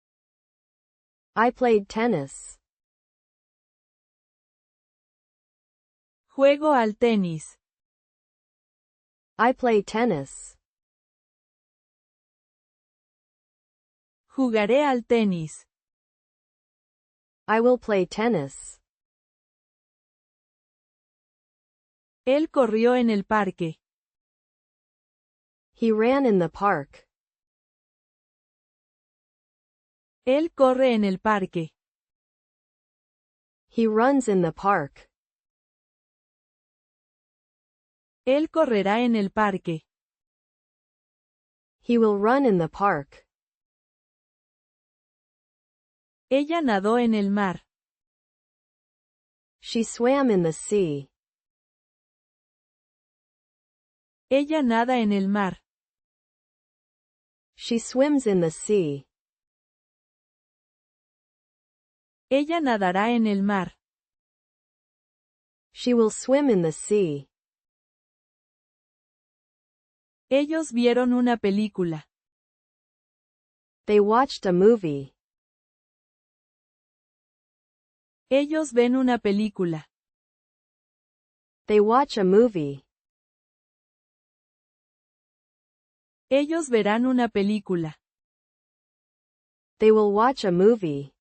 [SPEAKER 2] I played tennis.
[SPEAKER 1] Juego al tenis.
[SPEAKER 2] I play tennis.
[SPEAKER 1] Jugaré al tenis.
[SPEAKER 2] I will play tennis.
[SPEAKER 1] Él corrió en el parque.
[SPEAKER 2] He ran in the park.
[SPEAKER 1] Él corre en el parque.
[SPEAKER 2] He runs in the park.
[SPEAKER 1] Él correrá en el parque.
[SPEAKER 2] He will run in the park.
[SPEAKER 1] Ella nadó en el mar.
[SPEAKER 2] She swam in the sea.
[SPEAKER 1] Ella nada en el mar.
[SPEAKER 2] She swims in the sea.
[SPEAKER 1] Ella nadará en el mar.
[SPEAKER 2] She will swim in the sea.
[SPEAKER 1] Ellos vieron una película.
[SPEAKER 2] They watched a movie.
[SPEAKER 1] Ellos ven una película.
[SPEAKER 2] They watch a movie.
[SPEAKER 1] Ellos verán una película.
[SPEAKER 2] They will watch a movie.